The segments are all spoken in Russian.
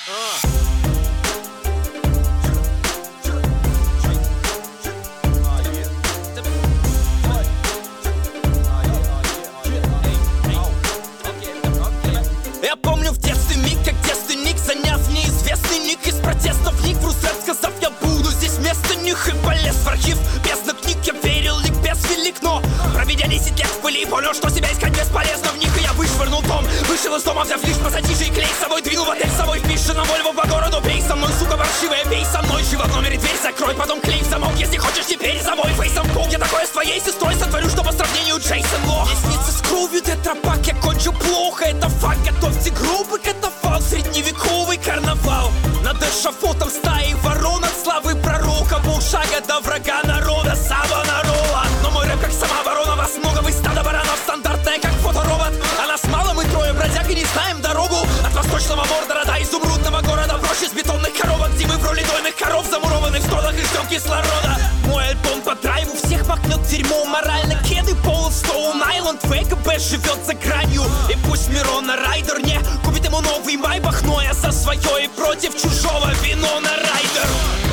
Я помню в детстве миг, как девственник, заняв неизвестный ник из протестов ник, в русред сказав, я буду здесь вместо них, и полез в архив бездна книг. Я верил, ликбез велик, но проведя 10 лет в пыли, понял, что себя искать бесполезно в них. И я вышвырнул дом, вышел из дома, взяв лишь пассатижи и клей с собой, двинул в отель с собой, впиши на Вольво по городу, пей со мной, сука паршивая, пей со мной, живо в номере дверь закрой, потом клей в замок, если хочешь теперь за мой фейсом кол. Я такое с твоей сестрой сотворю, что по сравнению Джейсон Лох. Мне снится с кровью тетрапак, я кончу плохо, это факт, готовьте гробы, катафалк, средневековый карнавал. Над эшафотом стаи ворон, от славы пророка, полшага до врага народа, Савонарола. Но мой рэп как сама ворона, вас много, вы стадо баранов, стандартная как фоторобот. А нас мало, мы трое бродяг и не знаем дорогу от восточного Мордора до изумрудного города, прочь из бетонных коробок, где мы в роли дойных коров, замурованных в столах и ждем кислорода. Мой альбом по драйву всех махнет дерьмо, морально кеды, Пол Стоун Айленд, ВКБ живет за гранью. И пусть Мирона Райдер не купит ему новый майбах, но я за свое и против чужого вино на Райдер.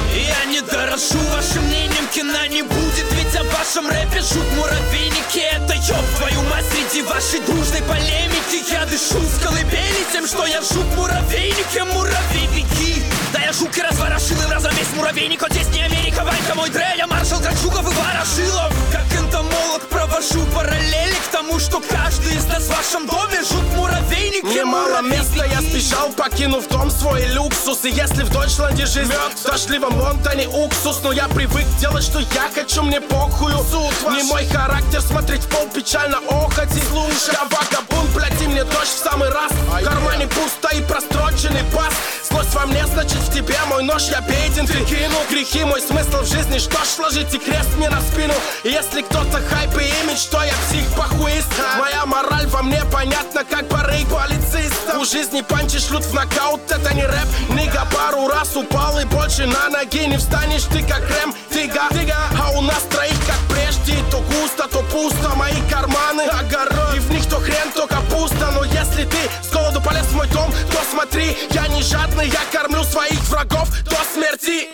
Я не дорошу вашим мнением, кино не будет, ведь о вашем рэпе жут муравейники. Это ёб твою мать, среди вашей дружной полемики я дышу с колыбели тем, что я жук муравейники, муравей беги. Да я жук и разворошил им разом весь муравейник, вот здесь не Америка, Ванька мой Дре, я маршал Грачуков и Ворошилов. Как энтомолог провожу параллели к тому, что каждый из нас в вашем доме жук муравейники. Мне мало места, я спешал, покинув дом свой люксус. И если в Дойчланде жизнь мёд, в дождливом Лондоне уксус. Но я привык делать, что я хочу, мне похую. Не мой характер смотреть в пол, печально охоть. Слушай, я вагабун, плати мне дождь в самый раз. В кармане пусто и простроченный бас. Злость во мне, значит в тебе мой нож, я беден, ты кинул грехи, мой смысл в жизни, что ж, сложите крест мне на спину. И если кто-то хайп и имидж, то я псих-похуист. Моя мораль во мне понятна, как барыг полициста. У жизни панчи шлют в нокаут, это не рэп. Нига пару раз упал и больше на ноги не встанешь, ты как Рэм, фига. А у нас троих как прежде, то густо, то пусто. Мои карманы огород, и в них то хрен, то капуста. Но если ты с голоду полез в мой дом, то смотри, я не жадный, я кормлю своих врагов до смерти.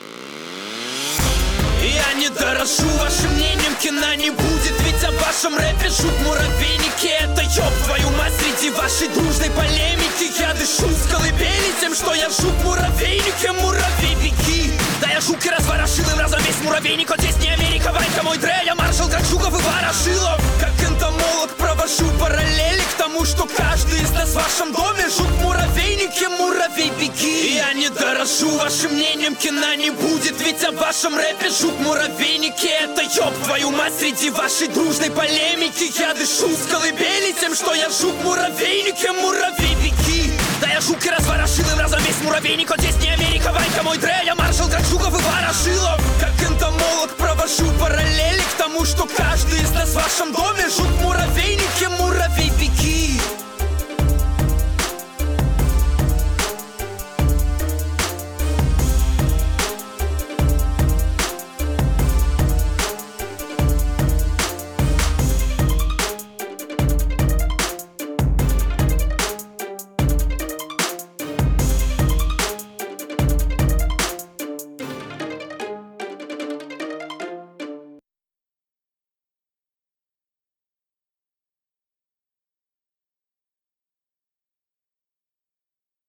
Я не дорошу вашим мнением, кино не будет, ведь о вашем рэпе жут муравейники. Это ёб твою мать, среди вашей дружной полемики я дышу с колыбели тем, что я жук муравейники, муравей беги. Да я жук и разворошил им разом весь муравейник, вот здесь не Америка, Ванька мой Дре, я маршал Грачуков и Ворошилов. Как энтомолог провожу параллели к тому, что каждый из нас в вашем доме жук муравейники, муравей беги. Я не дорошу вашим мнением, кино не будет, ведь о вашем рэпе жук муравейники. Это ёб твою мать, среди вашей дружной полемики я дышу с колыбели тем, что я жук муравейники, муравей беги. Да я жук и разворошил им разом весь муравейник, вот здесь не Америка, Ванька мой Дре, я маршал Грачуков и Ворошилов. Как энтомолог провожу параллели к тому, что каждый из нас в вашем доме жук муравейники, муравей